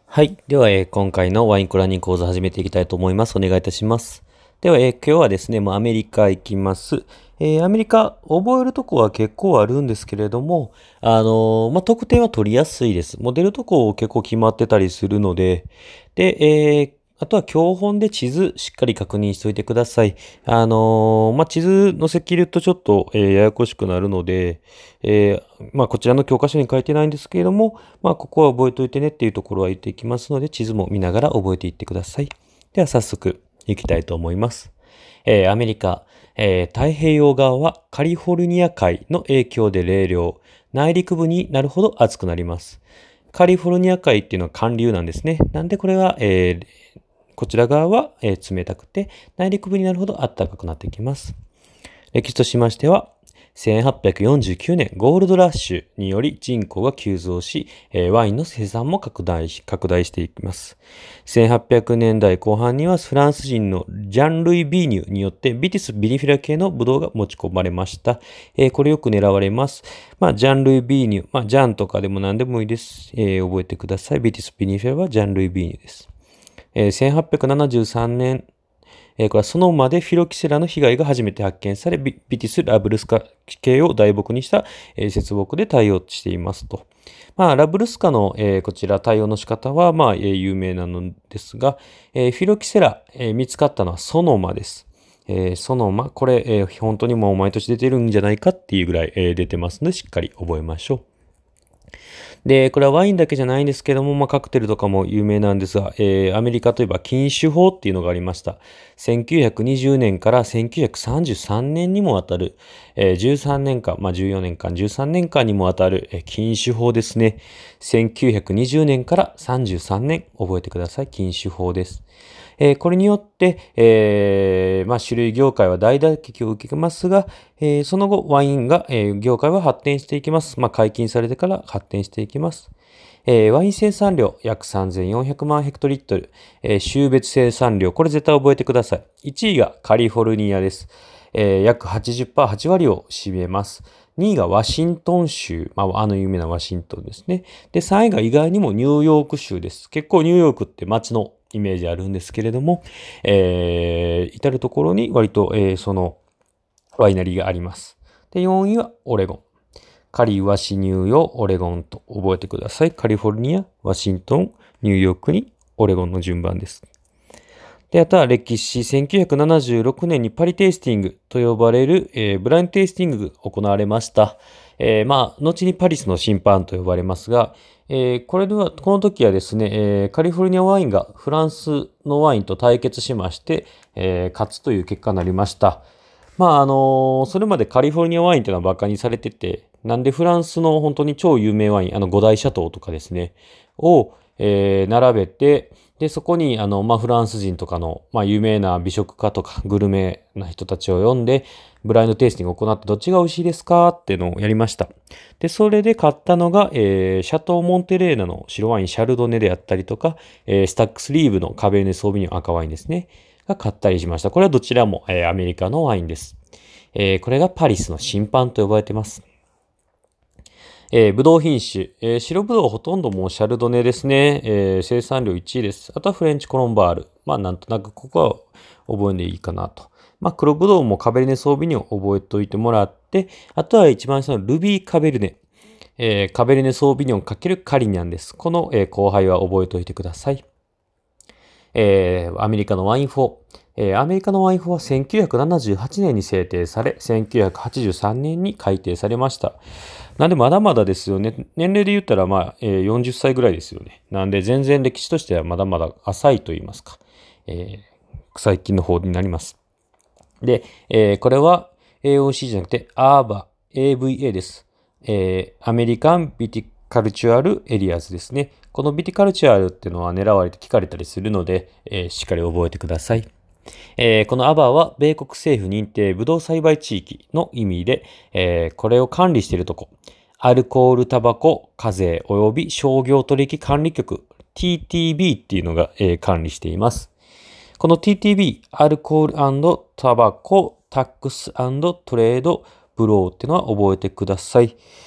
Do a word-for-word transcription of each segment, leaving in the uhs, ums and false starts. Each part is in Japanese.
はい。では、えー今回のワインコラニン講座始めていきたいと思います。お願いいたします。では、えー今日はですね、もうアメリカ行きます。えーアメリカ、覚えるとこは結構あるんですけれども、あのーまあ、得点は取りやすいです。もう出るとこ結構決まってたりするので、で、えーあとは教本で地図しっかり確認しておいてください。あのーまあ、地図載せ切るとちょっと、えーややこしくなるので、えーまあ、こちらの教科書に書いてないんですけれども、まあ、ここは覚えておいてねっていうところは言っていきますので、地図も見ながら覚えていってください。では早速行きたいと思います。えーアメリカ、えー太平洋側はカリフォルニア海の影響で冷涼、内陸部になるほど暑くなります。カリフォルニア海っていうのは寒流なんですね。なんでこれは、えーこちら側は、えー冷たくて、内陸部になるほど暖かくなっていきます。歴史としましては、せんはっぴゃくよんじゅうきゅうねんゴールドラッシュにより人口が急増し、えーワインの生産も拡大し、拡大していきます。せんはっぴゃくねんだいこう半にはフランス人のジャン・ルイ・ビーニュによってビティス・ビニフィラ系のブドウが持ち込まれました。えーこれよく狙われます。まあ、ジャン・ルイ・ビーニュ、まあ、ジャンとかでも何でもいいです。えー覚えてください。ビティス・ビニフィラはジャン・ルイ・ビーニュです。えーせんはっぴゃくななじゅうさんねんえーこれはその馬でフィロキセラの被害が初めて発見され、ビビティス・ラブルスカ系を大木にした、えー節木で対応していますと。まあ、ラブルスカの、えーこちら対応の仕方は、まあ、えー有名なのですが、えーフィロキセラ、えー見つかったのはソノマです。えーソノマ、これ、えー本当にもう毎年出てるんじゃないかっていうぐらい、えー出てますので、しっかり覚えましょう。で、これはワインだけじゃないんですけども、まあ、カクテルとかも有名なんですが、えーアメリカといえば禁酒法っていうのがありました。せんきゅうひゃくにじゅうねんからせんきゅうひゃくさんじゅうさんねんにもわたる、えーじゅうさんねんかん、まあ、じゅうよねんかん、じゅうさんねんかんにもわたる、えー禁酒法ですね。せんきゅうひゃくにじゅうねんからさんじゅうさんねん、覚えてください。禁酒法です。えーこれによって、えーまあ、酒類業界は大打撃を受けますが、えーその後、ワインが、えー業界は発展していきます。まあ、解禁されてから発展していきます。えーワイン生産量約さんぜんよんひゃくまんヘクトリットル、えー州別生産量、これ絶対覚えてください。いちいがカリフォルニアです。えー約はちじゅっパーセント、はち割を占めます。にいがワシントン州、まあ、あの有名なワシントンですね。で、さんいが意外にもニューヨーク州です。結構ニューヨークって街のイメージあるんですけれども、えー至るところに割と、えーそのワイナリーがあります。で、よんいはオレゴン。カリ、ワシ、ニューヨー、オレゴンと覚えてください。カリフォルニア、ワシントン、ニューヨークにオレゴンの順番です。で、あとは歴史、せんきゅうひゃくななじゅうろくねんにパリテイスティングと呼ばれる、えーブラインドテイスティングが行われました。えーまあ、後にパリスの審判と呼ばれますが、えーこれでは、この時はですね、えーカリフォルニアワインがフランスのワインと対決しまして、えー勝つという結果になりました。まあ、あのそれまでカリフォルニアワインっていうのは馬鹿にされてて、なんでフランスの本当に超有名ワイン、あの五大シャトーとかですね、を、えー並べて、で、そこに、あの、まあ、フランス人とかの、まあ、有名な美食家とかグルメな人たちを呼んで、ブラインドテイスティングを行ってどっちが美味しいですかっていうのをやりました。で、それで買ったのが、えーシャトー・モンテレーナの白ワインシャルドネであったりとか、えースタックスリーブのカベルネ・ソービニョン赤ワインですね。が買ったりしました。これはどちらも、えーアメリカのワインです。えーこれがパリスの審判と呼ばれています。えー、ブドウ品種、えー白ブドウほとんどもうシャルドネですね。えー生産量いちいです。あとはフレンチコロンバール。まあなんとなくここは覚えんでいいかなと。まあ黒ブドウもカベルネソービニョン覚えておいてもらって、あとは一番下のルビーカベルネ。えーカベルネソービニョン×カリニャンです。この、えー後輩は覚えておいてください。えーアメリカのワインフォー。えーアメリカのワインフォーはせんきゅうひゃくななじゅうはちねんに制定され、せんきゅうひゃくはちじゅうさんねんに改定されました。なんでまだまだですよね。年齢で言ったらまあ、えーよんじゅっさいぐらいですよね。なんで全然歴史としてはまだまだ浅いと言いますか。えー最近の方になります。で、えーこれは エーオーシー じゃなくて アーブイ、エーブイエー です。えーアメリカンビティカルチュアルエリアズですね。このビティカルチュアルっていうのは狙われて聞かれたりするので、えーしっかり覚えてください。えーこのアバーは米国政府認定ブドウ栽培地域の意味で、えーこれを管理しているとこ、アルコール、タバコ、課税及び商業取引管理局 ティーティービー っていうのが、えー管理しています。この ティーティービー、アルコール&タバコ、タックス&トレード、ブローっていうのは覚えてください。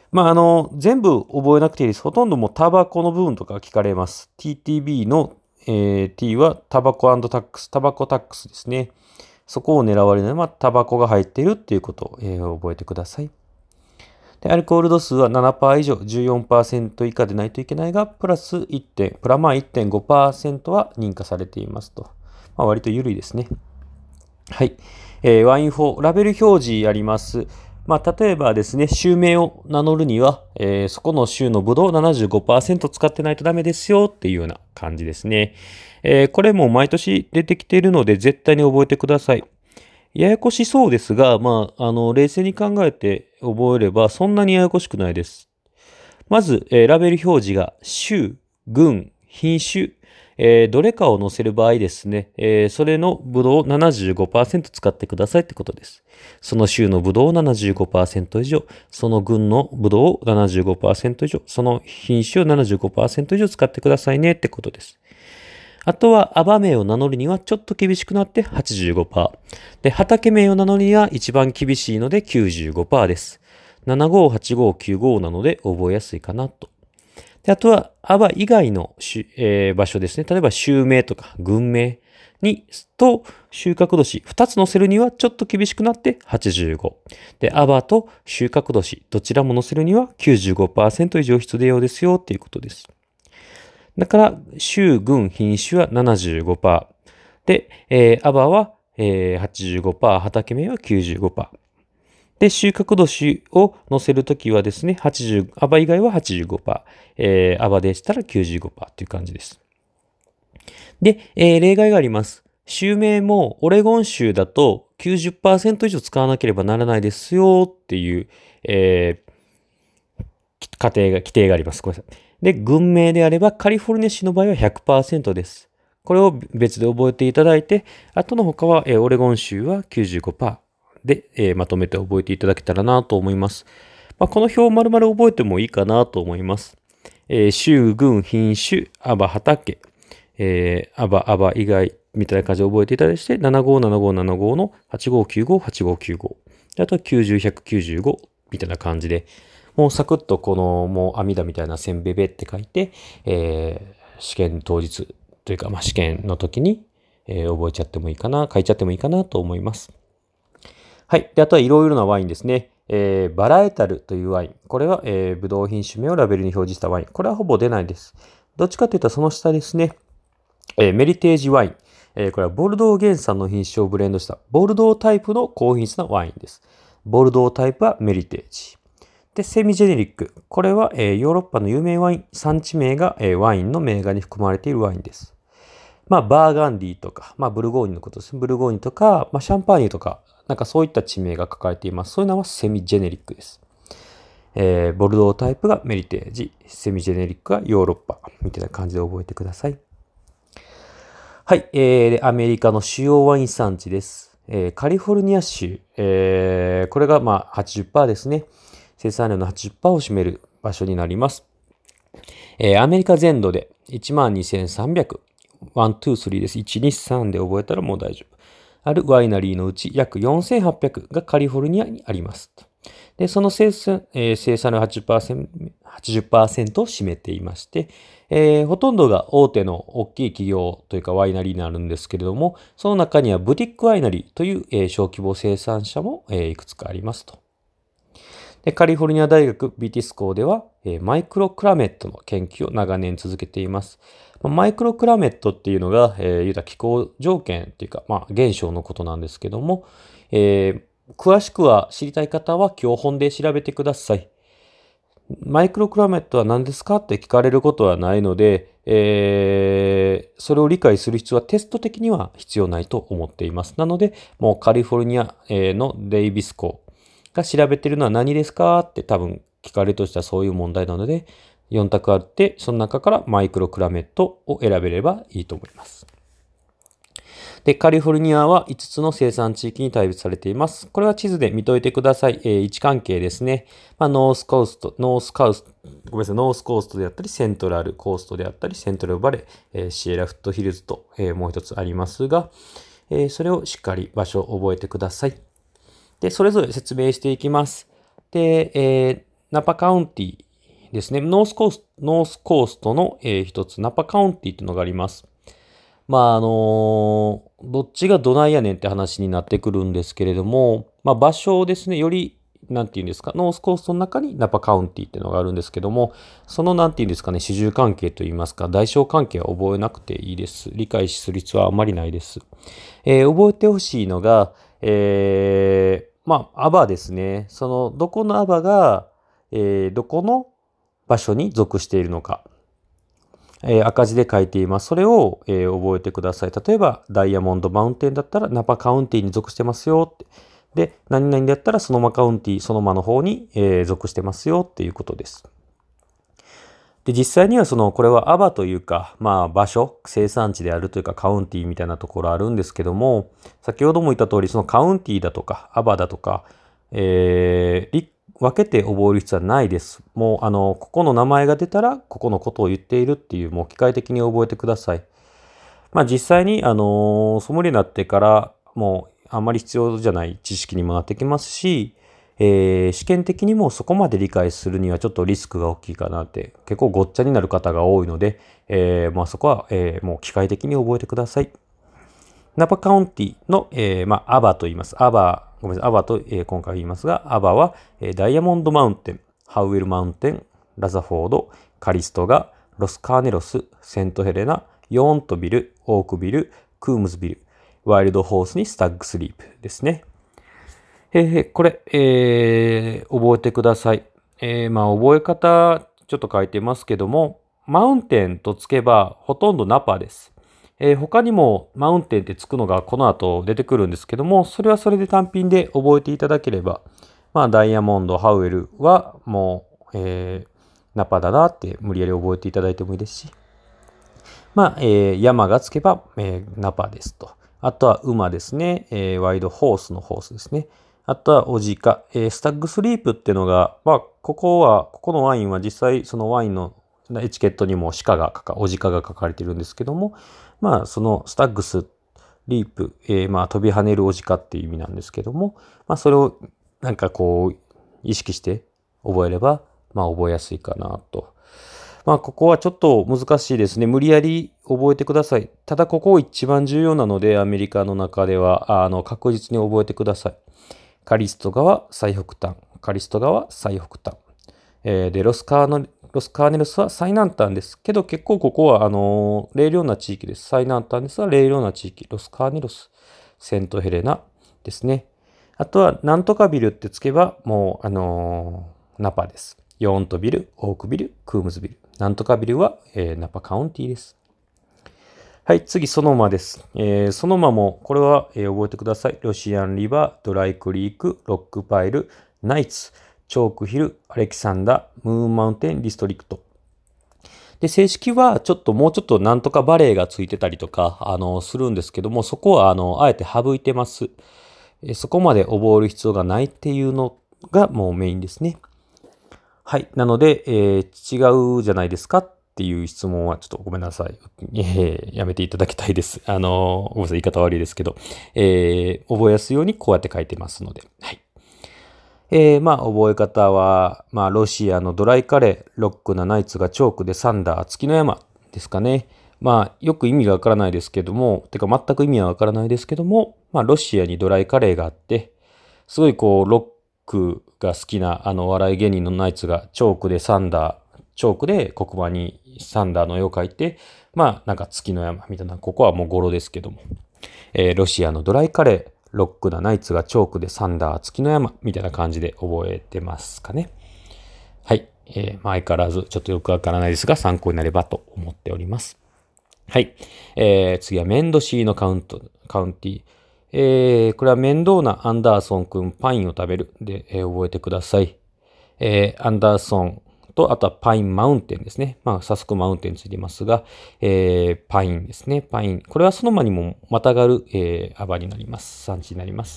まあ、あの、全部覚えなくていいです。ほとんどもうタバコの部分とか聞かれます。ティーティービー の、えー T はタバコタックス、タバコタックスですね。そこを狙われるので、まあ、タバコが入っているっていうことを、えー覚えてください。で、アルコール度数は ななパーセント 以上、じゅうよんパーセント 以下でないといけないが、プラスいち点、プラマイ いってんごパーセント は認可されていますと。まあ、割と緩いですね。はい。えーワインフォー、ラベル表示あります。まあ、例えばですね、州名を名乗るには、えーそこの州のブドウ ななじゅうごパーセント 使ってないとダメですよっていうような感じですね。えーこれも毎年出てきているので、絶対に覚えてください。ややこしそうですが、まあ、あの、冷静に考えて覚えれば、そんなにややこしくないです。まず、えーラベル表示が種、群、品種、えーどれかを載せる場合ですね、えーそれのブドウを ななじゅうごパーセント 使ってくださいってことです。その種のブドウを ななじゅうごパーセント 以上、その群のブドウを ななじゅうごパーセント 以上、その品種を ななじゅうごパーセント 以上使ってくださいねってことです。あとは、アバ名を名乗るにはちょっと厳しくなって はちじゅうごパーセント。で、畑名を名乗るには一番厳しいので きゅうじゅうごパーセント です。ななご、はちご、きゅうごなので覚えやすいかなと。で、あとは、アバ以外のし、えー場所ですね。例えば、州名とか群名に、と収穫年、ふたつ載せるにはちょっと厳しくなってはちじゅうご。で、アバと収穫年、どちらも載せるには きゅうじゅうごパーセント 以上必要ですよっていうことです。だから、州、群、品種は ななじゅうごパーセント。で、えーアバは、えーはちじゅうごパーセント、畑名は きゅうじゅうごパーセント。で、収穫年を載せるときはですね、はちじゅう、アバ以外は はちじゅうごパーセント、えー、アバでしたら きゅうじゅうごパーセント という感じです。で、えー例外があります。州名もオレゴン州だときゅうじゅっパーセント以上使わなければならないですよっていう、えー過程が、規定があります。ごめんなさい。で、群名であればカリフォルニア州の場合は ひゃくパーセント です。これを別で覚えていただいて、あとの他は、えーオレゴン州は きゅうじゅうごパーセント。で、えーまとめて覚えていただけたらなと思います。まあ、この表を丸々覚えてもいいかなと思います。えー、州、群、品種、アバ、畑、えー、アバ、アバ以外みたいな感じで覚えていただいて、ななご、ななご、ななごのはちご、きゅうご、はちご、きゅうご。あとはきゅうじゅう、ひゃくきゅうじゅうごみたいな感じで、もうサクッとこの、もう網田みたいなせんべべって書いて、えー、試験当日というか、まあ、試験の時に、えー覚えちゃってもいいかな、書いちゃってもいいかなと思います。はい。で、あとはいろいろなワインですね。えーバラエタルというワイン。これは、えー、ブドウ品種名をラベルに表示したワイン。これはほぼ出ないです。どっちかというとその下ですね。えーメリテージワイン。えーこれはボルドー原産の品種をブレンドしたボルドータイプの高品質なワインです。ボルドータイプはメリテージ。で、セミジェネリック。これは、えーヨーロッパの有名ワイン、産地名が、えーワインの銘柄に含まれているワインです。まあ、バーガンディとか、まあ、ブルゴーニュのことですね。ブルゴーニュとか、まあ、シャンパーニュとか、なんかそういった地名が書かれています。そういうのはセミジェネリックです。えー、ボルドータイプがメリテージ、セミジェネリックがヨーロッパ、みたいな感じで覚えてください。はい、えー、でアメリカの主要ワイン産地です。えー、カリフォルニア州、えー、これがまあ はちじゅっパーセント ですね。生産量の はちじゅっパーセント を占める場所になります。えー、アメリカ全土で いちまんにせんさんびゃく、いち、に、さんです。いち、に、さんで覚えたらもう大丈夫。あるワイナリーのうち約よんせんはっぴゃくがカリフォルニアにあります。で、その生産、えー生産のはちじゅっパーセント、はちじゅっパーセントを占めていまして、えーほとんどが大手の大きい企業というかワイナリーになるんですけれども、その中にはブティックワイナリーという、えー小規模生産者も、えーいくつかありますと。で、カリフォルニア大学ビティス校では、えーマイクロクラメットの研究を長年続けています。まあマイクロクラメットっていうのが、えー言うたら気候条件っていうか、まあ、現象のことなんですけども、えー詳しくは知りたい方は教本で調べてください。マイクロクラメットは何ですかって聞かれることはないので、えーそれを理解する必要はテスト的には必要ないと思っています。なので、もうカリフォルニアえーのデイビス校が調べてるのは何ですかって多分聞かれるとしたらそういう問題なので、よん択あって、その中からマイクロクラメットを選べればいいと思います。で、カリフォルニアはいつつの生産地域に大別されています。これは地図で見といてください。えー位置関係ですね。まあ、ノースコースト、ノースカウスト、ごめんなさい、ノースコーストであったり、セントラルコーストであったり、セントラルバレー、えーシエラフットヒルズと、えーもう一つありますが、えーそれをしっかり場所を覚えてください。で、それぞれ説明していきます。で、えーナパカウンティですね。ノースコースト、ノースコーストの、えー一つ、ナパカウンティっていうのがあります。まあ、あのーどっちがどないやねんって話になってくるんですけれども、まあ、場所ですね、より、なんていうんですか、ノースコーストの中にナパカウンティっていうのがあるんですけども、そのなんていうんですかね、主従関係といいますか、代償関係は覚えなくていいです。理解する必要はあまりないです。えー覚えてほしいのが、えーまあ、アバですね。その、どこのアバが、えーどこの場所に属しているのか。えー赤字で書いています。それを、えー覚えてください。例えば、ダイヤモンドマウンテンだったら、ナパカウンティに属してますよって。で、何々だったら、ソノマカウンティ、ソノマの方に、えー属してますよっていうことです。で、実際にはその、これはアバというか、まあ場所、生産地であるというかカウンティみたいなところあるんですけども、先ほども言った通り、そのカウンティだとか、アバだとか、えーり分けて覚える必要はないです。もう、あの、ここの名前が出たら、ここのことを言っているっていう、もう機械的に覚えてください。まあ実際に、あのソムリエになってから、もうあんまり必要じゃない知識にもなってきますし、えー試験的にもそこまで理解するにはちょっとリスクが大きいかなって、結構ごっちゃになる方が多いので、えーまあそこは、えーもう機械的に覚えてください。ナパカウンティの、えーまあ、アバと言います。アバ、ごめんなさい、アバと、えー今回言いますが、アバは、えーダイヤモンドマウンテン、ハウエルマウンテン、ラザフォード、カリストガ、ロスカーネロス、セントヘレナ、ヨーントビル、オークビル、クームズビル、ワイルドホースにスタッグスリープですね。えーこれ、えー覚えてください。えーまあ、覚え方、ちょっと書いてますけども、マウンテンとつけばほとんどナパです。えー他にもマウンテンってつくのがこの後出てくるんですけども、それはそれで単品で覚えていただければ、まあ、ダイヤモンド、ハウエルはもう、えーナパだなって無理やり覚えていただいてもいいですし、まあ、えー山がつけば、えーナパですと。あとは馬ですね。えーワイドホースのホースですね。あとはオジカ。えースタッグスリープっていうのが、まあ、ここは、ここのワインは実際そのワインのエチケットにも鹿が書か、オジカが書かれてるんですけども、まあ、そのスタッグスリープ、えーまあ、飛び跳ねるオジカっていう意味なんですけども、まあ、それをなんかこう、意識して覚えれば、まあ、覚えやすいかなと。まあ、ここはちょっと難しいですね。無理やり覚えてください。ただ、ここ一番重要なので、アメリカの中では、あの、確実に覚えてください。カリスト川最北端。カリスト川最北端。えーで、ロスカーノ、ロスカーネルスは最南端です。けど、結構ここは、あのー、冷涼な地域です。最南端ですが、冷涼な地域。ロスカーネルス、セントヘレナですね。あとは、なんとかビルってつけば、もう、あのーナパです。ヨーントビル、オークビル、クームズビル。なんとかビルは、えーナパカウンティです。はい、次、ソノマです。えーソノマも、これは、えー覚えてください。ロシアンリバー、ドライクリーク、ロックパイル、ナイツ、チョークヒル、アレキサンダー、ムーンマウンテン、ディストリクト。で、正式は、ちょっと、もうちょっとなんとかバレーがついてたりとか、あの、するんですけども、そこは、あの、あえて省いてます。えーそこまで覚える必要がないっていうのが、もうメインですね。はい。なので、えー違うじゃないですかっていう質問はちょっとごめんなさい。えーやめていただきたいです。あのーごめんなさい。言い方悪いですけど、えー覚えやすいようにこうやって書いてますので。はい。えーまあ、覚え方は、まあ、ロシアのドライカレー、ロックなナイツがチョークでサンダー、月の山ですかね。まあ、よく意味がわからないですけども、てか全く意味はわからないですけども、まあ、ロシアにドライカレーがあって、すごいこう、ロックが好きなあの笑い芸人のナイツがチョークでサンダー、チョークで黒板にサンダーの絵を描いて、まあなんか月の山みたいな、ここはもう語呂ですけども、えーロシアのドライカレー、ロックなナイツがチョークでサンダー、月の山みたいな感じで覚えてますかね。はい。えーまあ、相変わらずちょっとよくわからないですが参考になればと思っております。はい。えー次はメンドシーのカウント、カウンティ。えーこれは面倒なアンダーソン君パインを食べるで、えー覚えてください。えーアンダーソンと、あとはパインマウンテンですね。まあ、早速マウンテンついていますが、えーパインですね。パイン。これはその間にもまたがる、えー、アバになります。産地になります。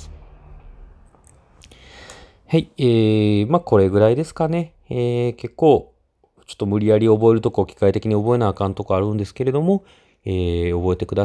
はい。えー、まあ、これぐらいですかね。えー、結構、ちょっと無理やり覚えるとこ、機械的に覚えなあかんとこあるんですけれども、えー、覚えてください。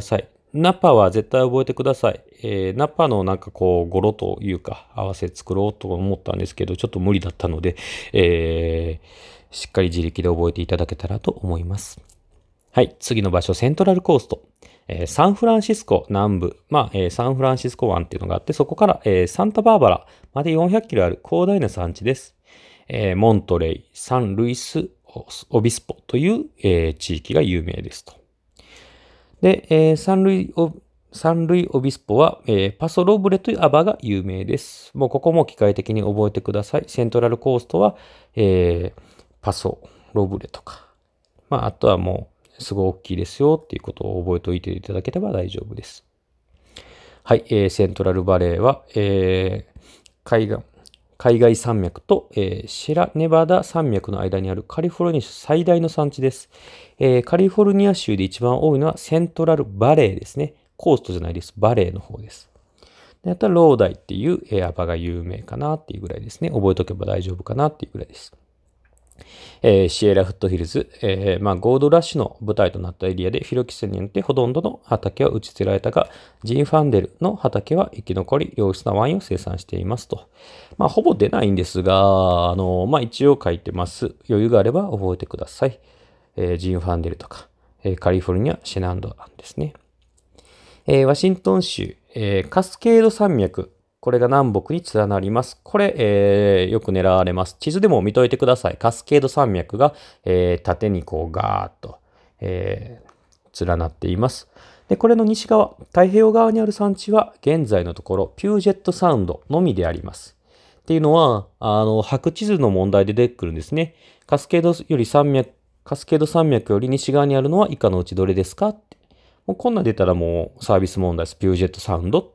ナパは絶対覚えてください。えーナパのなんかこう、語呂というか、合わせ作ろうと思ったんですけど、ちょっと無理だったので、えーしっかり自力で覚えていただけたらと思います。はい、次の場所、セントラルコースト。えーサンフランシスコ南部、まあ、えーサンフランシスコ湾っていうのがあって、そこから、えーサンタバーバラまでよんひゃくキロある広大な山地です。えーモントレイ、サンルイス、オビスポという、えー地域が有名ですと。で、えーサンルイオ、サンルイオビスポは、えーパソロブレというアバが有名です。もうここも機械的に覚えてください。セントラルコーストは、えーパソロブレとか。まあ、あとはもう、すごい大きいですよっていうことを覚えておいていただければ大丈夫です。はい、えーセントラルバレーは、えー海岸、海外山脈と、えーシェラネバダ山脈の間にあるカリフォルニア州最大の山地です。えーカリフォルニア州で一番多いのはセントラルバレーですね。コーストじゃないです。バレーの方です。であとはローダイっていう、えーアパが有名かなっていうぐらいですね。覚えておけば大丈夫かなっていうぐらいです。えーシエラフットヒルズ、えーまあ、ゴールドラッシュの舞台となったエリアでフィロキセによってほとんどの畑は打ち捨てられたが、ジンファンデルの畑は生き残り、良質なワインを生産していますと。まあ、ほぼ出ないんですが、あの、まあ、一応書いてます。余裕があれば覚えてください。えージンファンデルとか、えーカリフォルニア、シェナンドアンですね。えーワシントン州、えーカスケード山脈。これが南北に連なります。これ、えーよく狙われます。地図でも見といてください。カスケード山脈が、えー縦にこうガーッと、えー連なっています。で、これの西側、太平洋側にある山地は、現在のところ、ピュージェットサウンドのみであります。っていうのは、あの、白地図の問題で出てくるんですね。カスケードより山脈、カスケード山脈より西側にあるのは以下のうちどれですかって。もうこんなん出たらもうサービス問題です。ピュージェットサウンドって、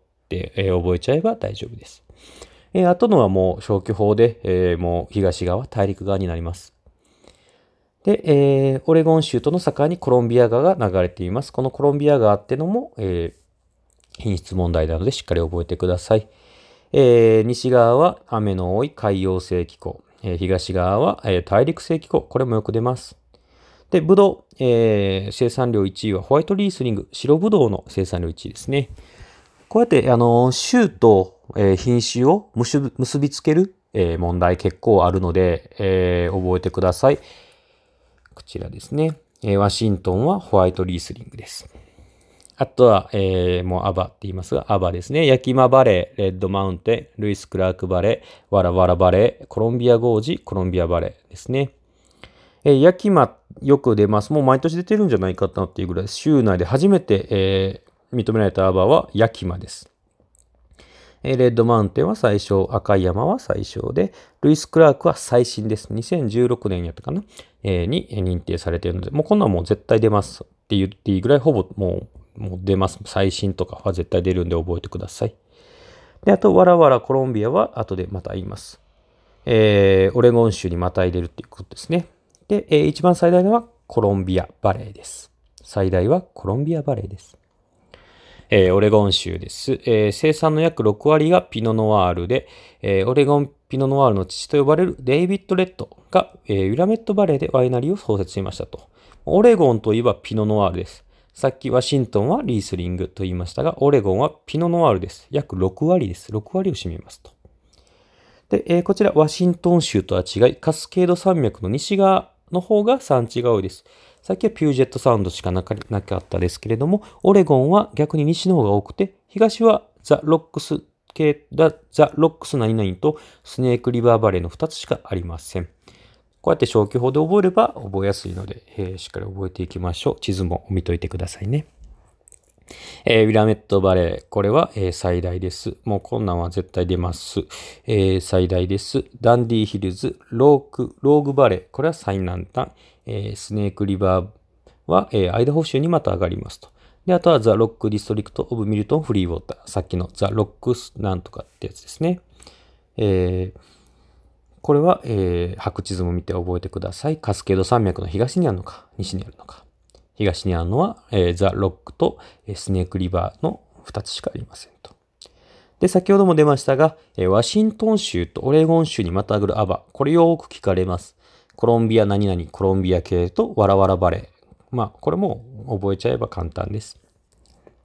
えー覚えちゃえば大丈夫です。えーあとのはもう消去法で、えーもう東側、大陸側になります。で、えーオレゴン州との境にコロンビア川が流れています。このコロンビア川ってのも、えー品質問題なのでしっかり覚えてください。えー西側は雨の多い海洋性気候。えー東側は、えー大陸性気候。これもよく出ます。で、ブドウ、えー生産量いちいはホワイトリースリング、白ブドウの生産量いちいですね。こうやって、あの、州と、えー品種を結び結びつける、えー問題結構あるので、えー覚えてください。こちらですね。えーワシントンはホワイトリースリングです。あとは、えーもうアバって言いますが、アバですね。ヤキマバレー、レッドマウンテン、ルイス・クラークバレー、ワラワラバレー、コロンビアゴージ、コロンビアバレーですね。えー、ヤキマよく出ます。もう毎年出てるんじゃないかなっていうぐらい、州内で初めて、えー認められたアバはヤキマです。えーレッドマウンテンは最小、赤い山は最小で、ルイス・クラークは最新です。にせんじゅうろくねんやったかな、えーに認定されているので、もうこんなんもう絶対出ますって言っていいぐらい、ほぼもう、もう出ます。最新とかは絶対出るんで覚えてください。で、あと、ワラワラコロンビアは後でまた言います。えーオレゴン州にまた入れるっていうことですね。で、えー一番最大のはコロンビアバレーです。最大はコロンビアバレーです。えーオレゴン州です。えー生産の約ろく割がピノノワールで、えーオレゴンピノノワールの父と呼ばれるデイビッド・レッドが、えーウィラメットバレーでワイナリーを創設しましたと。オレゴンといえばピノノワールです。さっきワシントンはリースリングと言いましたが、オレゴンはピノノワールです。約ろく割です。ろく割を占めますと。で、えーこちらワシントン州とは違い、カスケード山脈の西側の方が産地が多いです。さっきはピュージェットサウンドしかなかなかったですけれども、オレゴンは逆に西の方が多くて、東はザ・ロックス系、ザ・ロックス何々とスネークリバーバレーのふたつしかありません。こうやって消去法で覚えれば覚えやすいので、えーしっかり覚えていきましょう。地図も見といてくださいね。えーウィラメットバレー。これは、えー最大です。もうこんなんは絶対出ます。えー最大です。ダンディヒルズ、ローク、ローグバレー。これは最南端。えースネークリバーは、えーアイダホ州にまた上がりますと。で、あとはザ・ロック・ディストリクト・オブ・ミルトン・フリーウォーター。さっきのザ・ロックスなんとかってやつですね。えーこれは、えー白地図も見て覚えてください。カスケード山脈の東にあるのか、西にあるのか。東にあるのは、えーザ・ロックと、えースネークリバーのふたつしかありませんと。で、先ほども出ましたが、えーワシントン州とオレゴン州にまたぐるアバ。これよく聞かれます。コロンビア何々、コロンビア系とワラワラバレー。まあ、これも覚えちゃえば簡単です。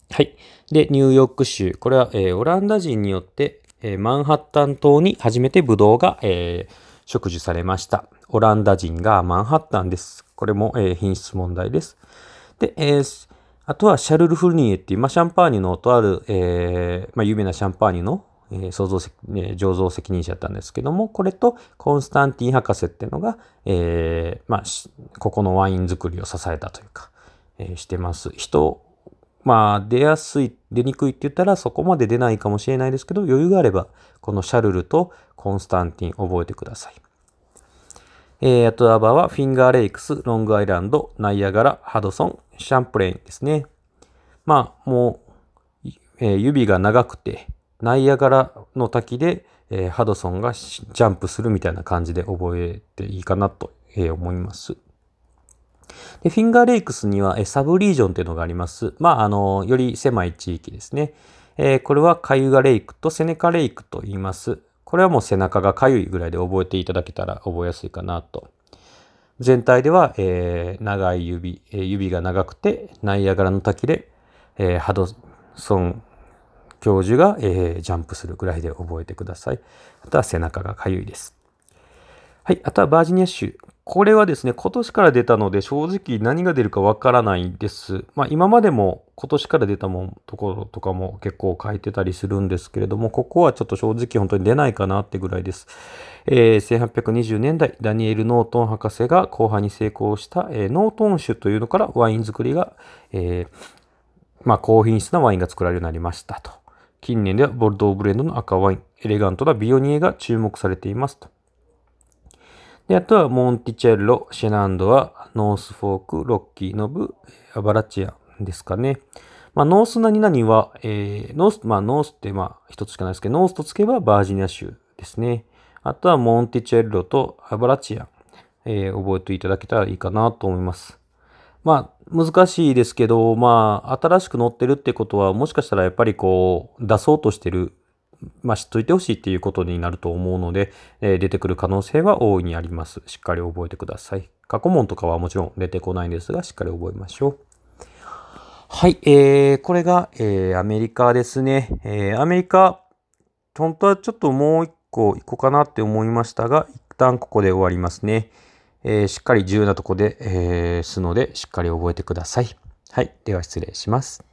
はい。で、ニューヨーク州。これは、えーオランダ人によって、えーマンハッタン島に初めてブドウが、えー植樹されました。オランダ人がマンハッタンです。これも、えー品質問題です。で、えーあとはシャルル・フルニエっていう、まあ、シャンパーニュのとある、えーまあ、有名なシャンパーニュの、えー創造責、えー醸造責任者だったんですけども、これとコンスタンティン博士っていうのが、えーまあ、しここのワイン作りを支えたというか、えーしてます。人、まあ、出やすい、出にくいって言ったらそこまで出ないかもしれないですけど、余裕があれば、このシャルルとコンスタンティン覚えてください。えー、あとはバーはフィンガーレイクス、ロングアイランド、ナイアガラ、ハドソン、シャンプレインですね。まあ、もう、えー指が長くて、ナイアガラの滝で、えーハドソンがジャンプするみたいな感じで覚えていいかなと、えー思います。で、フィンガーレイクスには、えーサブリージョンっていうのがあります。まあ、あの、より狭い地域ですね。えーこれはカユガレイクとセネカレイクと言います。これはもう背中がかゆいぐらいで覚えていただけたら覚えやすいかなと。全体では、えー長い指、えー指が長くて、ナイアガラの滝で、えーハドソン教授が、えージャンプするぐらいで覚えてください。あとは背中がかゆいです。はい。あとはバージニア州。これはですね、今年から出たので、正直何が出るかわからないです。まあ、今までも今年から出たもん、ところとかも結構書いてたりするんですけれども、ここはちょっと正直本当に出ないかなってぐらいです。えーせんはっぴゃくにじゅうねんだい、ダニエル・ノートン博士が後半に成功した、えーノートン種というのからワイン作りが、えーまあ、高品質なワインが作られるようになりましたと。近年ではボルドーブレンドの赤ワイン、エレガントなビオニエが注目されていますと。で、あとはモンティチェッロ、シェナンドはノースフォーク、ロッキーノブ、アバラチアンですかね。まあ、ノース何々は、えー、ノース、まあ、ノースってまあ、一つしかないですけど、ノースとつけばバージニア州ですね。あとはモンティチェッロとアバラチアン、えー覚えていただけたらいいかなと思います。まあ、難しいですけど、まあ、新しく載ってるってことは、もしかしたらやっぱりこう、出そうとしてる、まあ、知っといてほしいっていうことになると思うので、えー出てくる可能性は大いにあります。しっかり覚えてください。過去問とかはもちろん出てこないんですが、しっかり覚えましょう。はい、えー、これが、えー、アメリカですね。えー、アメリカ、本当はちょっともう一個行こうかなって思いましたが、一旦ここで終わりますね。えーしっかり重要なとこで、えーすので、しっかり覚えてください。はい。では失礼します。